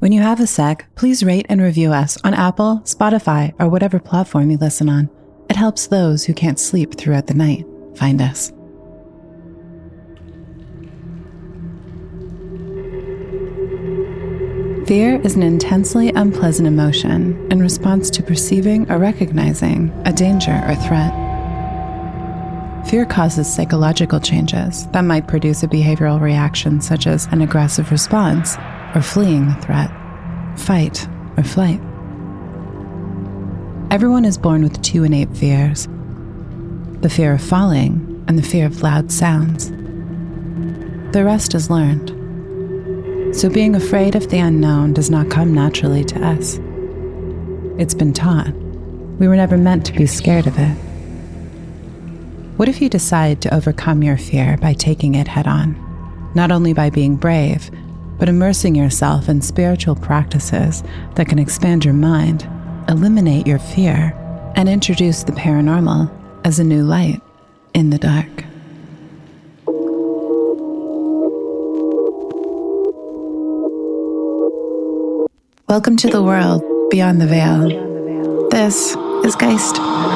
When you have a sec, please rate and review us on Apple, Spotify, or whatever platform you listen on. It helps those who can't sleep throughout the night find us. Fear is an intensely unpleasant emotion in response to perceiving or recognizing a danger or threat. Fear causes psychological changes that might produce a behavioral reaction such as an aggressive response or fleeing the threat, fight, or flight. Everyone is born with two innate fears: the fear of falling and the fear of loud sounds. The rest is learned. So being afraid of the unknown does not come naturally to us. It's been taught. We were never meant to be scared of it. What if you decide to overcome your fear by taking it head on? Not only by being brave, but immersing yourself in spiritual practices that can expand your mind, eliminate your fear, and introduce the paranormal as a new light in the dark. Welcome to the world beyond the veil. This is Geist.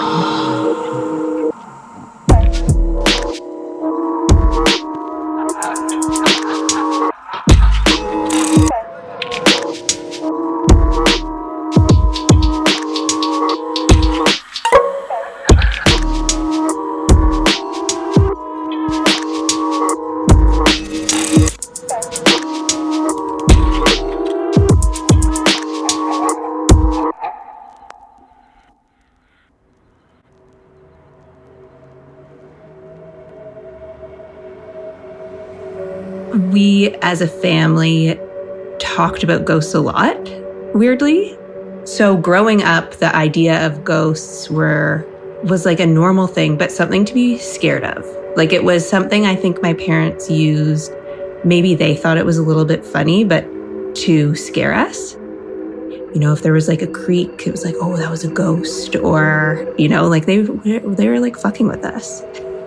We, as a family, talked about ghosts a lot, weirdly. So growing up, the idea of ghosts was like a normal thing, but something to be scared of. Like it was something I think my parents used. Maybe they thought it was a little bit funny, but to scare us. You know, if there was like a creak, it was like, oh, that was a ghost. Or, you know, like they were like fucking with us.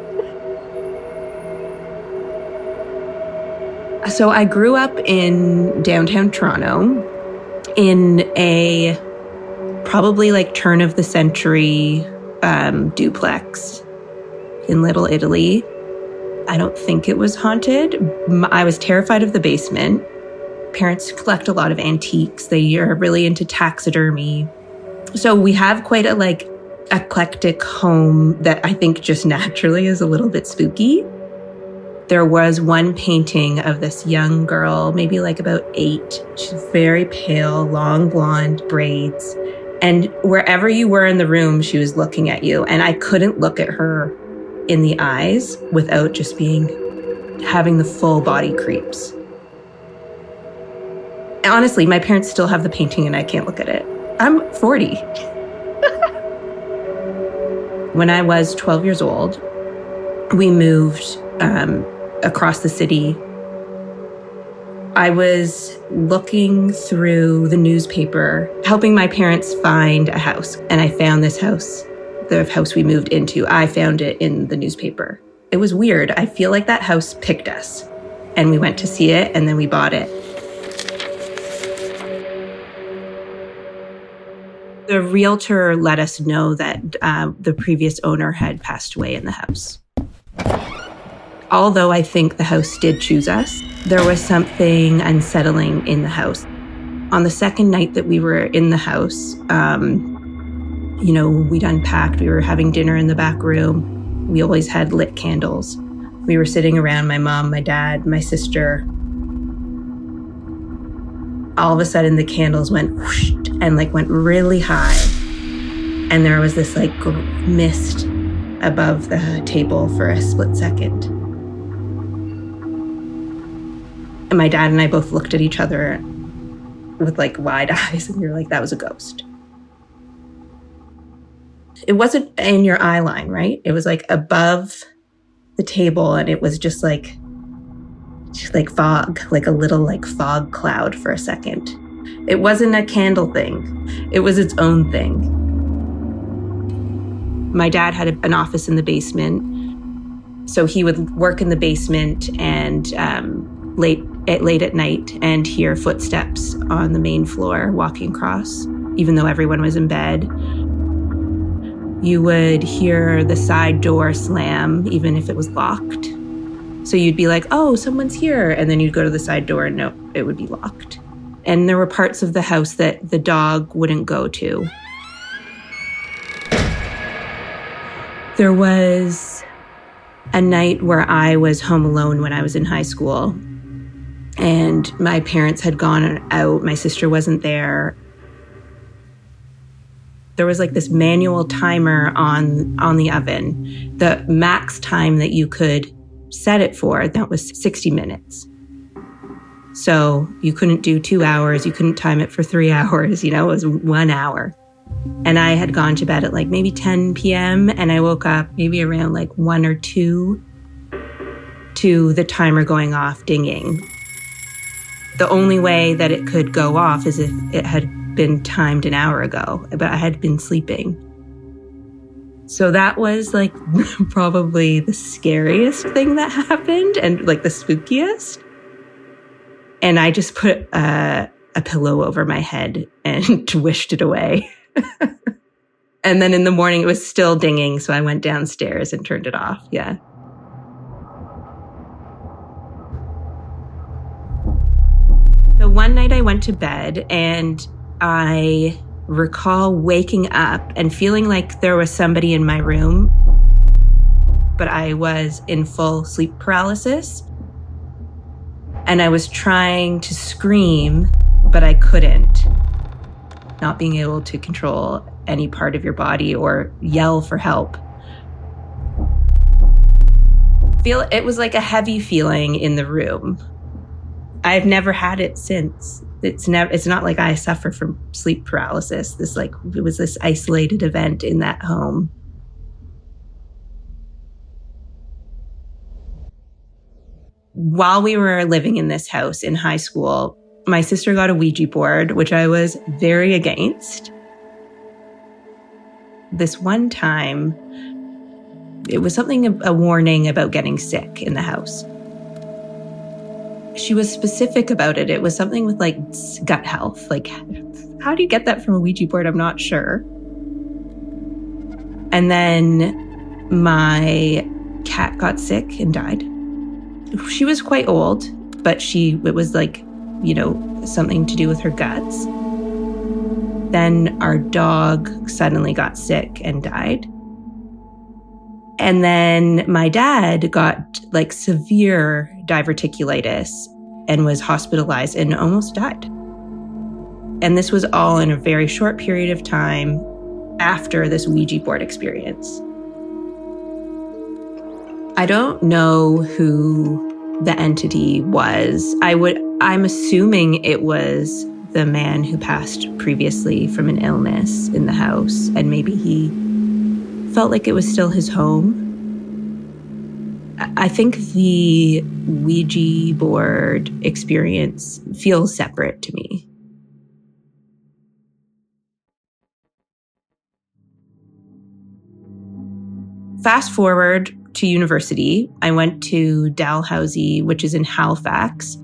So I grew up in downtown Toronto in a probably like turn of the century duplex in Little Italy. I don't think it was haunted. I was terrified of the basement. Parents collect a lot of antiques. They are really into taxidermy. So we have quite a like eclectic home that I think just naturally is a little bit spooky. There was one painting of this young girl, maybe like about 8. She's very pale, long blonde braids. And wherever you were in the room, she was looking at you. And I couldn't look at her in the eyes without just having the full body creeps. Honestly, my parents still have the painting and I can't look at it. I'm 40. When I was 12 years old, we moved across the city. I was looking through the newspaper, helping my parents find a house. And I found this house, the house we moved into. I found it in the newspaper. It was weird. I feel like that house picked us. And we went to see it and then we bought it. The realtor let us know that the previous owner had passed away in the house. Although I think the house did choose us, there was something unsettling in the house. On the second night that we were in the house, we'd unpacked, we were having dinner in the back room. We always had lit candles. We were sitting around, my mom, my dad, my sister. All of a sudden the candles went whoosh and went really high. And there was this mist above the table for a split second. And my dad and I both looked at each other with wide eyes and we were like, that was a ghost. It wasn't in your eye line, right? It was above the table and it was just fog, a little fog cloud for a second. It wasn't a candle thing. It was its own thing. My dad had an office in the basement. So he would work in the basement and late late at night and hear footsteps on the main floor walking across, even though everyone was in bed. You would hear the side door slam, even if it was locked. So you'd be like, oh, someone's here. And then you'd go to the side door and no, it would be locked. And there were parts of the house that the dog wouldn't go to. There was a night where I was home alone when I was in high school. And my parents had gone out. My sister wasn't there. There was like this manual timer on the oven. The max time that you could set it for, that was 60 minutes. So you couldn't do 2 hours. You couldn't time it for 3 hours. It was 1 hour. And I had gone to bed at like maybe 10 p.m. and I woke up maybe around like 1 or 2 to the timer going off, dinging. The only way that it could go off is if it had been timed an hour ago, but I had been sleeping. So that was like probably the scariest thing that happened and like the spookiest. And I just put a pillow over my head and wished it away. And then in the morning it was still dinging, so I went downstairs and turned it off. Yeah. So one night I went to bed and I recall waking up and feeling like there was somebody in my room, but I was in full sleep paralysis. And I was trying to scream, but I couldn't. Not being able to control any part of your body or yell for help. It was like a heavy feeling in the room. I've never had it since. It's not like I suffer from sleep paralysis. It was this isolated event in that home. While we were living in this house in high school, my sister got a Ouija board, which I was very against. This one time, it was a warning about getting sick in the house. She was specific about it. It was something with like gut health. Like, how do you get that from a Ouija board? I'm not sure. And then my cat got sick and died. She was quite old, but it was like, something to do with her guts. Then our dog suddenly got sick and died. And then my dad got like severe diverticulitis and was hospitalized and almost died. And this was all in a very short period of time after this Ouija board experience. I don't know who the entity was. I'm assuming it was the man who passed previously from an illness in the house, and maybe he felt like it was still his home. I think the Ouija board experience feels separate to me. Fast forward to university, I went to Dalhousie, which is in Halifax.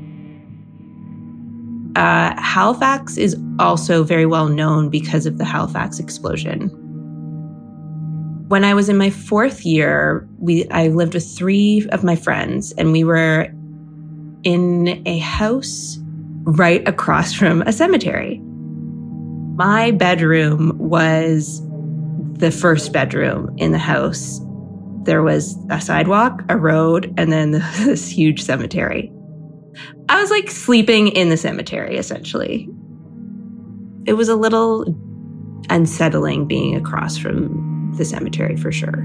Halifax is also very well known because of the Halifax explosion. When I was in my 4th year, I lived with 3 of my friends, and we were in a house right across from a cemetery. My bedroom was the first bedroom in the house. There was a sidewalk, a road, and then this huge cemetery. I was like sleeping in the cemetery, essentially. It was a little unsettling being across from the cemetery for sure.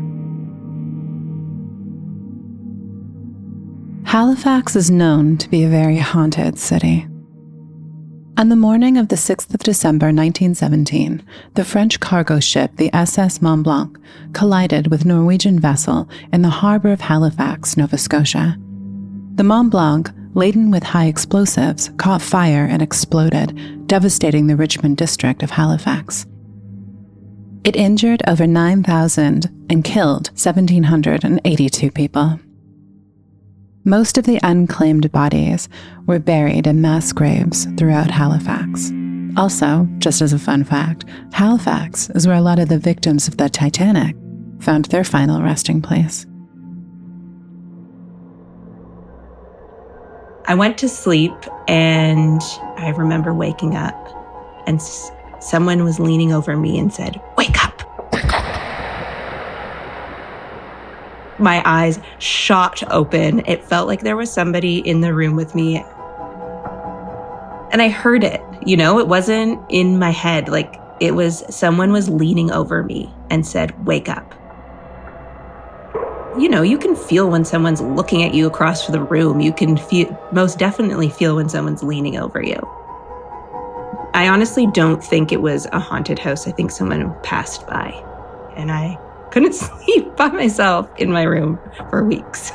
Halifax is known to be a very haunted city. On the morning of the 6th of December 1917, the French cargo ship, the SS Mont Blanc, collided with a Norwegian vessel in the harbor of Halifax, Nova Scotia. The Mont Blanc, laden with high explosives, caught fire and exploded, devastating the Richmond district of Halifax. It injured over 9,000 and killed 1,782 people. Most of the unclaimed bodies were buried in mass graves throughout Halifax. Also, just as a fun fact, Halifax is where a lot of the victims of the Titanic found their final resting place. I went to sleep and I remember waking up and someone was leaning over me and said, "Wake up." My eyes shot open. It felt like there was somebody in the room with me. And I heard it, it wasn't in my head. Like it was someone was leaning over me and said, "Wake up." You can feel when someone's looking at you across the room. You can most definitely feel when someone's leaning over you. I honestly don't think it was a haunted house. I think someone passed by and I couldn't sleep by myself in my room for weeks.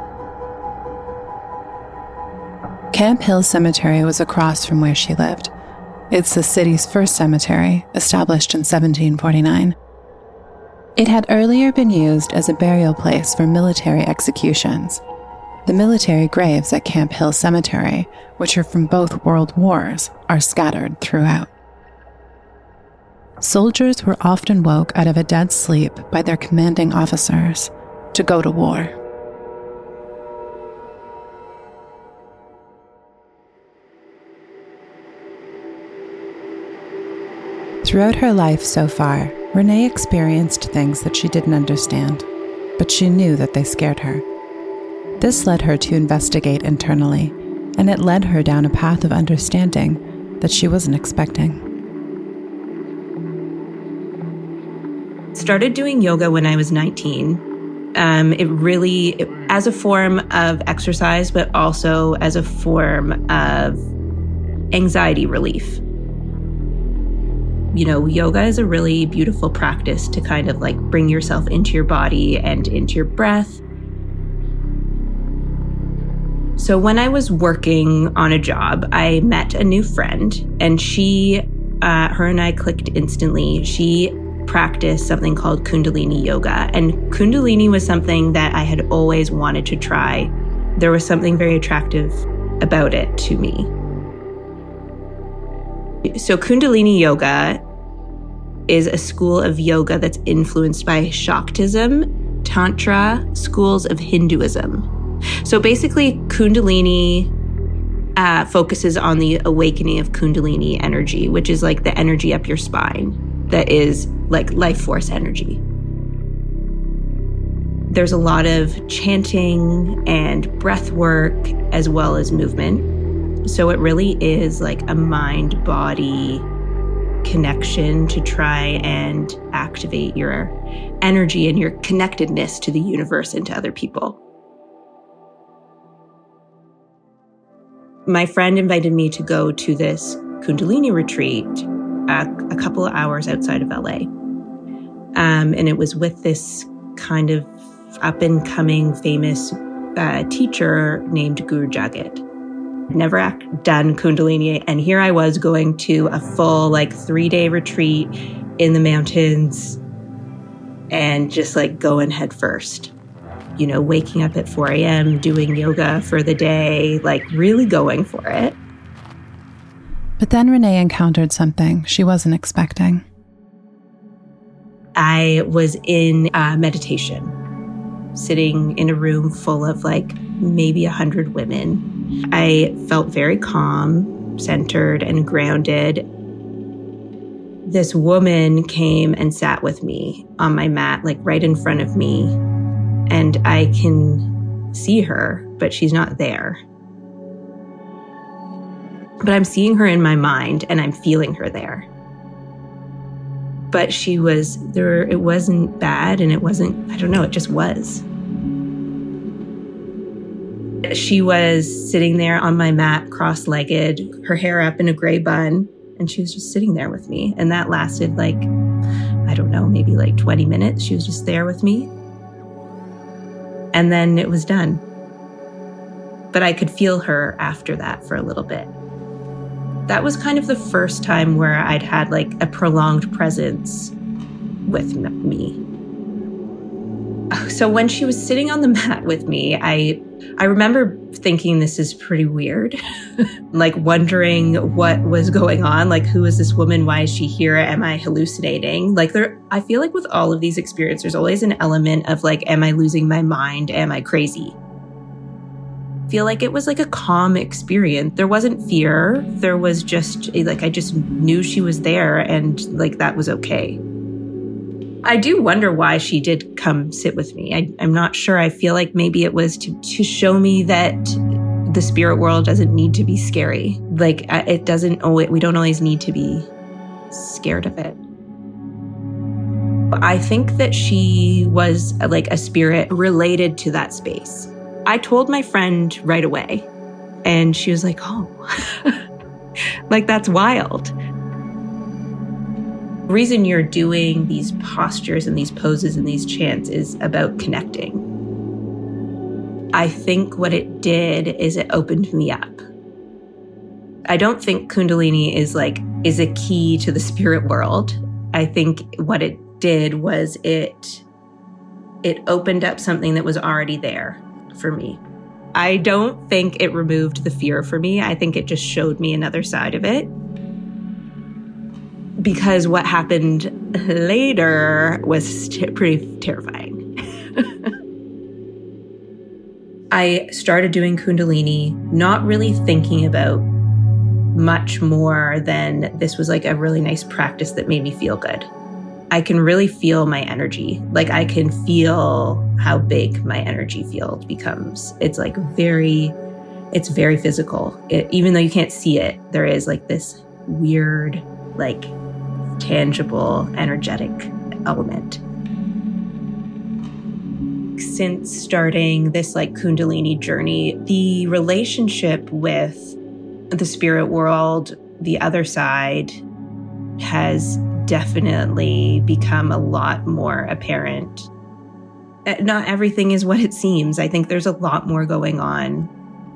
Camp Hill Cemetery was across from where she lived. It's the city's first cemetery, established in 1749. It had earlier been used as a burial place for military executions. The military graves at Camp Hill Cemetery, which are from both world wars, are scattered throughout. Soldiers were often woke out of a dead sleep by their commanding officers to go to war. Throughout her life so far, Renee experienced things that she didn't understand, but she knew that they scared her. This led her to investigate internally, and it led her down a path of understanding that she wasn't expecting. Started doing yoga when I was 19. As a form of exercise, but also as a form of anxiety relief. Yoga is a really beautiful practice to kind of like bring yourself into your body and into your breath. So when I was working on a job, I met a new friend and her and I clicked instantly. She practiced something called Kundalini yoga, and Kundalini was something that I had always wanted to try. There was something very attractive about it to me. So Kundalini yoga is a school of yoga that's influenced by Shaktism, Tantra, schools of Hinduism. So basically, Kundalini focuses on the awakening of Kundalini energy, which is like the energy up your spine that is like life force energy. There's a lot of chanting and breath work as well as movement. So it really is like a mind-body connection to try and activate your energy and your connectedness to the universe and to other people. My friend invited me to go to this Kundalini retreat a couple of hours outside of LA. And it was with this kind of up-and-coming famous teacher named Guru Jagat. Never done Kundalini, and here I was going to a full 3-day retreat in the mountains and just going head first. Waking up at 4 a.m., doing yoga for the day, really going for it. But then Renee encountered something she wasn't expecting. I was in meditation, sitting in a room full of maybe 100 women. I felt very calm, centered, and grounded. This woman came and sat with me on my mat, right in front of me. And I can see her, but she's not there. But I'm seeing her in my mind and I'm feeling her there. But she was there. It wasn't bad and it wasn't, I don't know, it just was. She was sitting there on my mat, cross-legged, her hair up in a gray bun, and she was just sitting there with me. And that lasted I don't know, maybe 20 minutes. She was just there with me. And then it was done. But I could feel her after that for a little bit. That was kind of the first time where I'd had a prolonged presence with me. So when she was sitting on the mat with me, I I remember thinking this is pretty weird, like wondering what was going on. Like, who is this woman? Why is she here? Am I hallucinating? Like I feel like with all of these experiences, there's always an element of like, am I losing my mind? Am I crazy? I feel like it was like a calm experience. There wasn't fear. There was just like, I just knew she was there and like, that was okay. I do wonder why she did come sit with me. I'm not sure. I feel like maybe it was to show me that the spirit world doesn't need to be scary. Like it doesn't, we don't always need to be scared of it. I think that she was like a spirit related to that space. I told my friend right away and she was like, oh, like that's wild. The reason you're doing these postures and these poses and these chants is about connecting. I think what it did is it opened me up. I don't think Kundalini is a key to the spirit world. I think what it did was it opened up something that was already there for me. I don't think it removed the fear for me. I think it just showed me another side of it. Because what happened later was pretty terrifying. I started doing Kundalini, not really thinking about much more than this was like a really nice practice that made me feel good. I can really feel my energy. Like I can feel how big my energy field becomes. It's like it's very physical. Even though you can't see it, there is like this weird, like tangible, energetic element. Since starting this like Kundalini journey, the relationship with the spirit world, the other side, has definitely become a lot more apparent. Not everything is what it seems. I think there's a lot more going on.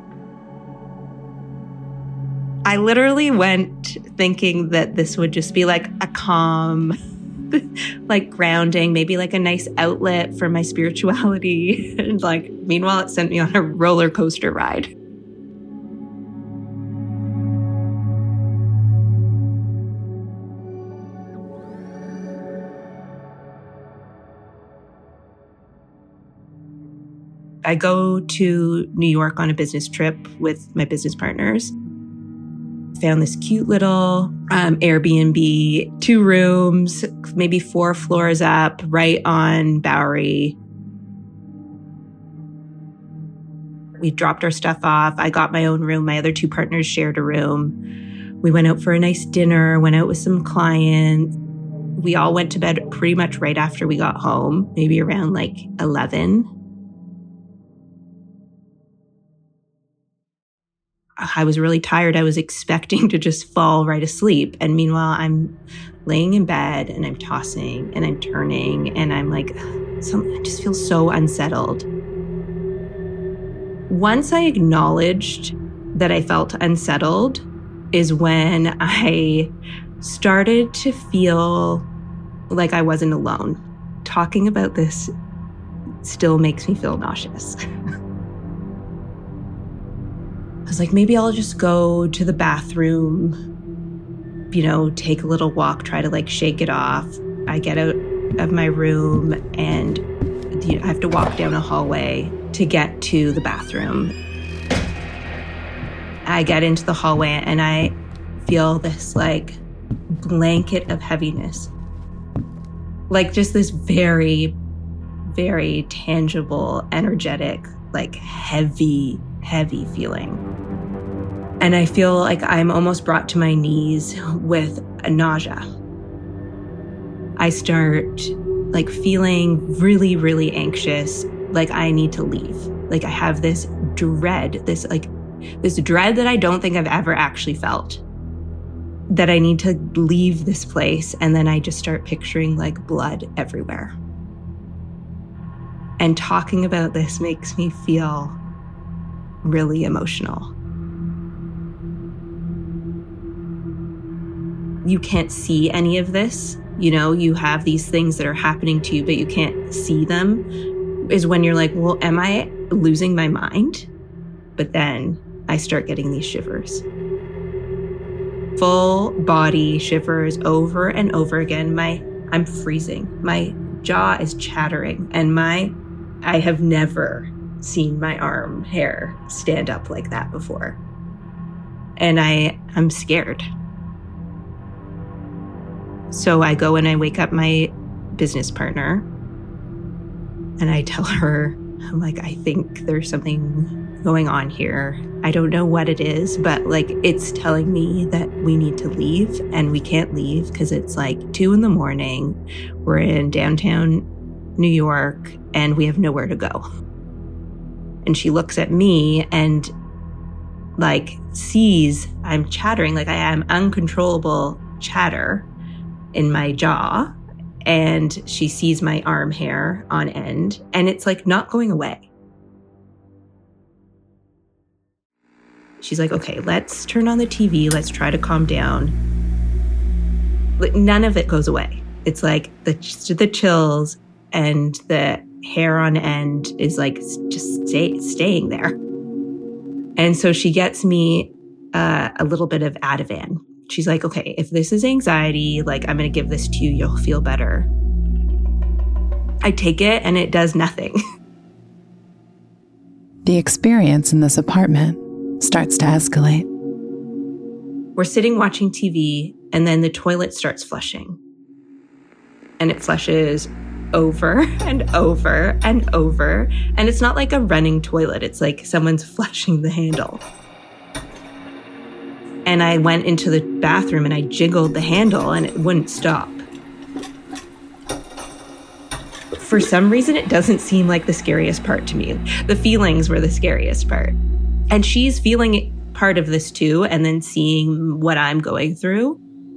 I literally went thinking that this would just be like a calm, like grounding, maybe like a nice outlet for my spirituality. And like, meanwhile, it sent me on a roller coaster ride. I go to New York on a business trip with my business partners. Found this cute little Airbnb, 2 rooms, maybe 4 floors up, right on Bowery. We dropped our stuff off. I got my own room. My other 2 partners shared a room. We went out for a nice dinner, went out with some clients. We all went to bed pretty much right after we got home, maybe around like 11. I was really tired. I was expecting to just fall right asleep. And meanwhile, I'm laying in bed and I'm tossing and I'm turning and I'm like, I just feel so unsettled. Once I acknowledged that I felt unsettled is when I started to feel like I wasn't alone. Talking about this still makes me feel nauseous. I was like, maybe I'll just go to the bathroom, take a little walk, try to like shake it off. I get out of my room and I have to walk down a hallway to get to the bathroom. I get into the hallway and I feel this like blanket of heaviness. Like just this very, very tangible, energetic, like heavy feeling. And I feel like I'm almost brought to my knees with a nausea. I start like feeling really, really anxious, like I need to leave. Like I have this dread, this dread that I don't think I've ever actually felt, that I need to leave this place. And then I just start picturing like blood everywhere. And talking about this makes me feel really emotional. You can't see any of this. You have these things that are happening to you, but you can't see them. is when you're like, well, am I losing my mind? But then I start getting these shivers. Full body shivers over and over again. I'm freezing. My jaw is chattering, and I have never seen my arm hair stand up like that before. And I'm scared. So I go and I wake up my business partner, and I tell her, I'm like, I think there's something going on here. I don't know what it is, but like it's telling me that we need to leave, and we can't leave because it's like 2 a.m. We're in downtown New York and we have nowhere to go. And she looks at me and like sees I'm chattering, like I am uncontrollable chatter in my jaw. And she sees my arm hair on end, and it's like not going away. She's like, okay, let's turn on the TV. Let's try to calm down. Like, none of it goes away. It's like the chills and the hair on end is like just staying there. And so she gets me a little bit of Ativan. She's like, okay, if this is anxiety, like I'm going to give this to you. You'll feel better. I take it and it does nothing. The experience in this apartment starts to escalate. We're sitting watching TV, and then the toilet starts flushing. And it flushes over and over and over. And it's not like a running toilet. It's like someone's flushing the handle. And I went into the bathroom and I jiggled the handle and it wouldn't stop. For some reason, it doesn't seem like the scariest part to me. The feelings were the scariest part. And she's feeling part of this too, and then seeing what I'm going through.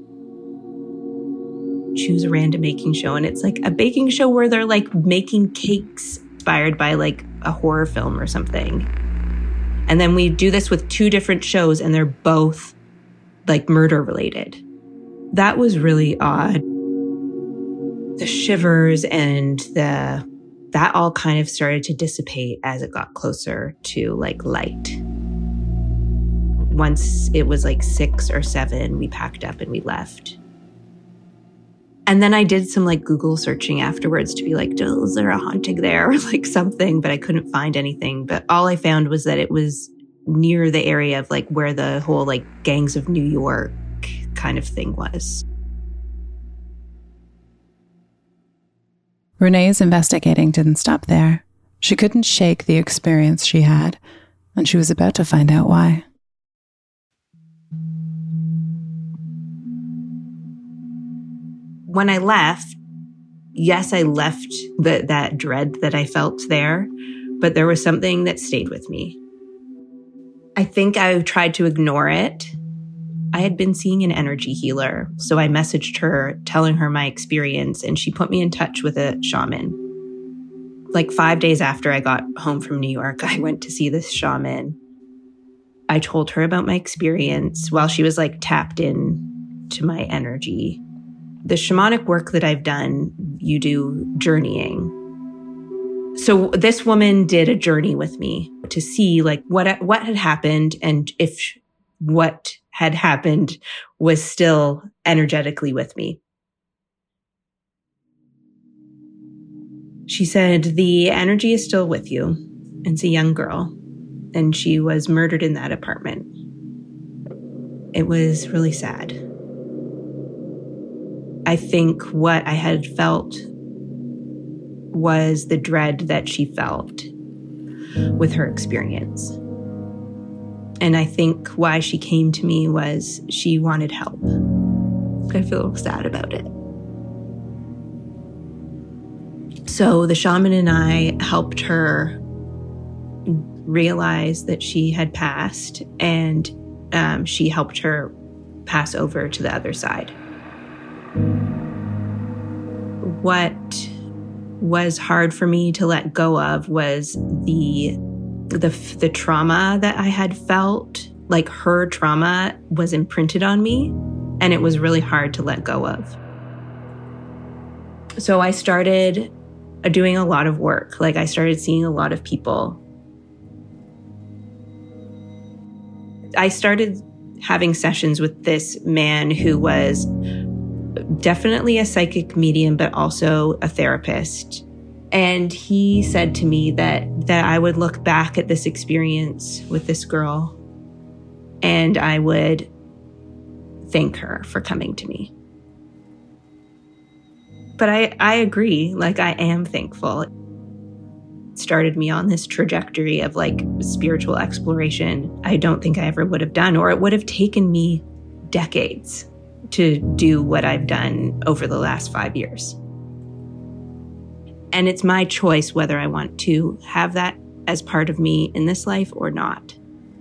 Choose a random baking show, and it's like a baking show where they're like making cakes inspired by like a horror film or something. And then we do this with 2 different shows, and they're both like murder related. That was really odd. The shivers and that all kind of started to dissipate as it got closer to like light. Once it was like 6 or 7, we packed up and we left. And then I did some like Google searching afterwards to be like, is there a haunting there or like something? But I couldn't find anything. But all I found was that it was near the area of like where the whole like Gangs of New York kind of thing was. Renee's investigating didn't stop there. She couldn't shake the experience she had, and she was about to find out why. When I left, yes, I left that dread that I felt there, but there was something that stayed with me. I think I tried to ignore it. I had been seeing an energy healer, so I messaged her telling her my experience, and she put me in touch with a shaman. Like 5 days after I got home from New York, I went to see this shaman. I told her about my experience while she was like tapped in to my energy. The shamanic work that I've done, you do journeying. So this woman did a journey with me to see like what had happened and if what had happened was still energetically with me. She said, the energy is still with you. It's a young girl, and she was murdered in that apartment. It was really sad. I think what I had felt was the dread that she felt with her experience. And I think why she came to me was she wanted help. I feel sad about it. So the shaman and I helped her realize that she had passed, and she helped her pass over to the other side. What was hard for me to let go of was the trauma that I had felt. Like her trauma was imprinted on me, and it was really hard to let go of. So I started doing a lot of work. Like I started seeing a lot of people. I started having sessions with this man who was definitely a psychic medium, but also a therapist. And he said to me that I would look back at this experience with this girl and I would thank her for coming to me. But I agree, like I am thankful. It started me on this trajectory of like spiritual exploration I don't think I ever would have done, or it would have taken me decades to do what I've done over the last 5 years. And it's my choice whether I want to have that as part of me in this life or not.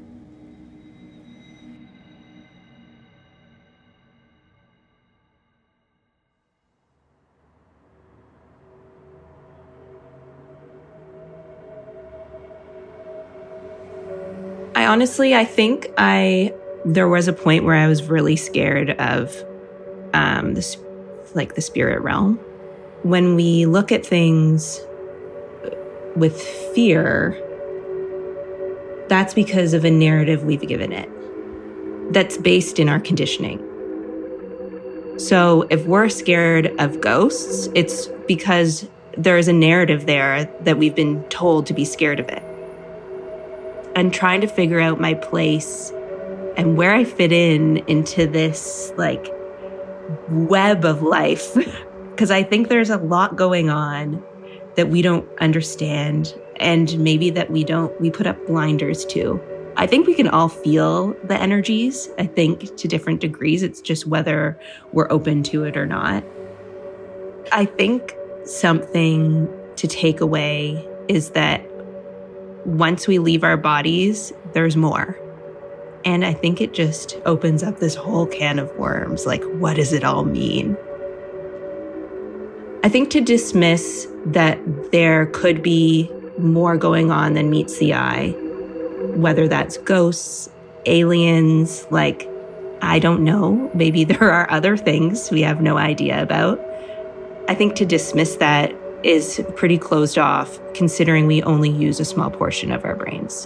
I think there was a point where I was really scared of the spirit realm. When we look at things with fear, that's because of a narrative we've given it that's based in our conditioning. So if we're scared of ghosts, it's because there is a narrative there that we've been told to be scared of it. And trying to figure out my place and where I fit into this like web of life. Because I think there's a lot going on that we don't understand, and maybe that we put up blinders to. I think we can all feel the energies, I think, to different degrees. It's just whether we're open to it or not. I think something to take away is that once we leave our bodies, there's more. And I think it just opens up this whole can of worms. Like, what does it all mean? I think to dismiss that there could be more going on than meets the eye, whether that's ghosts, aliens, like, I don't know, maybe there are other things we have no idea about. I think to dismiss that is pretty closed off, considering we only use a small portion of our brains.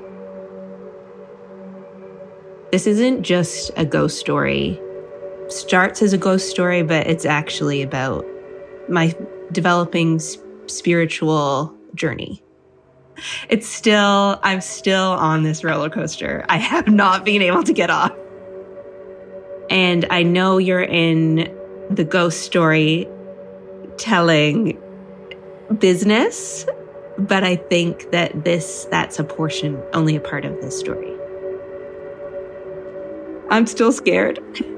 This isn't just a ghost story. Starts as a ghost story, but it's actually about my developing spiritual journey. I'm still on this roller coaster. I have not been able to get off. And I know you're in the ghost story telling business, but I think that that's only a part of this story. I'm still scared.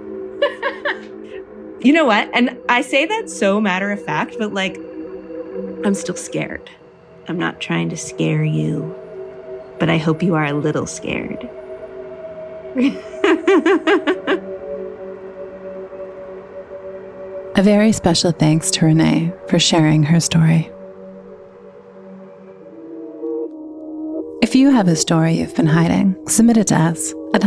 You know what? And I say that so matter of fact, but like, I'm still scared. I'm not trying to scare you, but I hope you are a little scared. A very special thanks to Renee for sharing her story. If you have a story you've been hiding, submit it to us at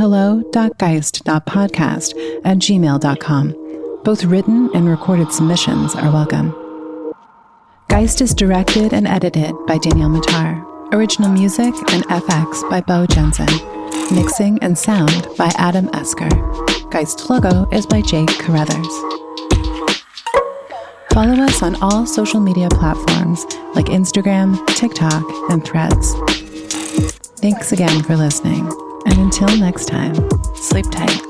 hello.geist.podcast@gmail.com. Both written and recorded submissions are welcome. Geist is directed and edited by Danielle Matar. Original music and FX by Bo Jensen. Mixing and sound by Adam Esker. Geist logo is by Jake Carruthers. Follow us on all social media platforms like Instagram, TikTok, and Threads. Thanks again for listening, and until next time, sleep tight.